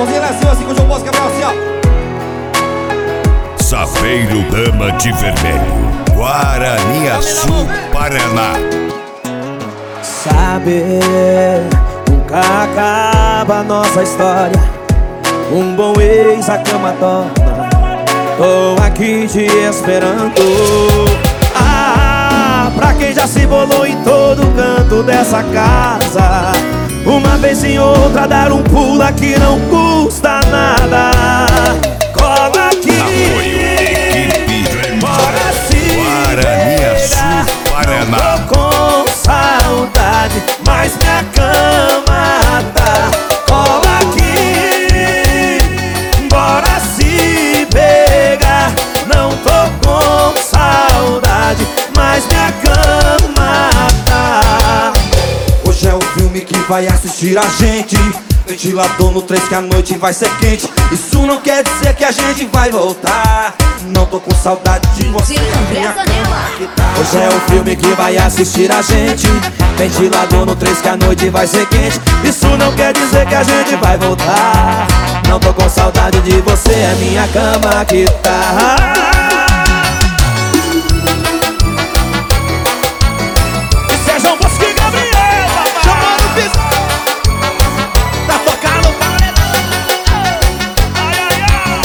mãozinha lá assim, assim, que hoje eu posso quebrar assim, ó. Safeiro Dama de Vermelho, Guaraniaçu, Paraná. Saber nunca acaba a nossa história. Um bom ex a cama torna. Tô aqui te esperando. Pra quem já se bolou em todo canto dessa casa, uma vez em outra dar um pulo aqui não custa nada. Cola aqui. Apoio Equipe Bora se Guaraniaçu, Paraná. Tô com saudade, mas minha cama tá. Cola aqui, bora se pegar. Não tô com saudade, mas minha cama tá. Hoje é o filme que vai assistir a gente. Ventilador no 3 que a noite vai ser quente. Isso não quer dizer que a gente vai voltar. Não tô com saudade de você, minha cama que tá. Hoje é o filme que vai assistir a gente. Ventilador no 3 que a noite vai ser quente. Isso não quer dizer que a gente vai voltar. Não tô com saudade de você, é minha cama que tá. Isso é João Bosco e Gabriel, chamando o piso pra tocar no paredão. Ai, ai, ai.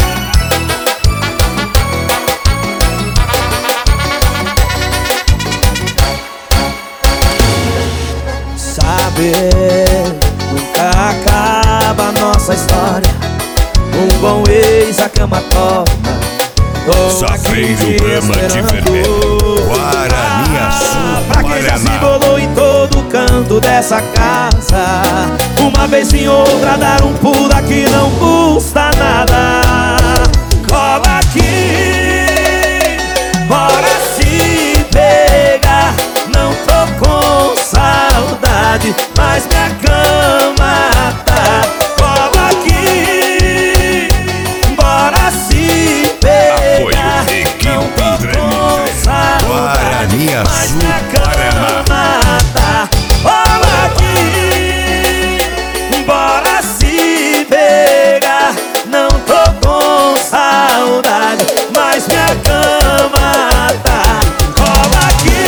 Saber nunca acaba a nossa história. Um bom ex a cama torna. Tô Safeiro aqui te Dama de esperando. Vermelho, Guaraniaçu, Pra quem já se Paraná. bolou em todo canto dessa casa, uma vez em outra dar um pulo aqui não custa nada. Cola aqui, bora se pegar. Não tô com saudade, mas minha cama tá. Cola aqui, bora se pegar. Apoio Equipe Não tô com saudade, mas Guaraniaçu, minha Paraná. cama tá. Olha aqui, bora se pegar. Não tô com saudade, mas minha cama tá. Cola aqui,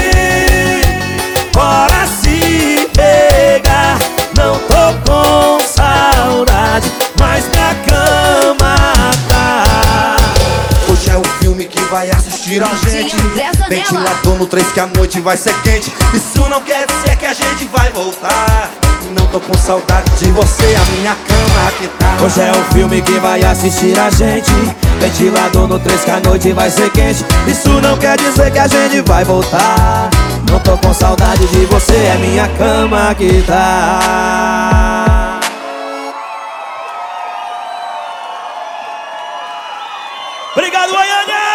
bora se pegar. Não tô com saudade, mas minha cama tá. Hoje é o filme que vai assistir a gente. Ventilador no 3 que a noite vai ser quente. Isso não quer dizer que a gente vai voltar. Não tô com saudade de você, a minha cama que tá. Hoje é o filme que vai assistir a gente. Ventilador no 3 que a noite vai ser quente. Isso não quer dizer que a gente vai voltar. Não tô com saudade de você, é minha cama que tá. Obrigado, Goiânia!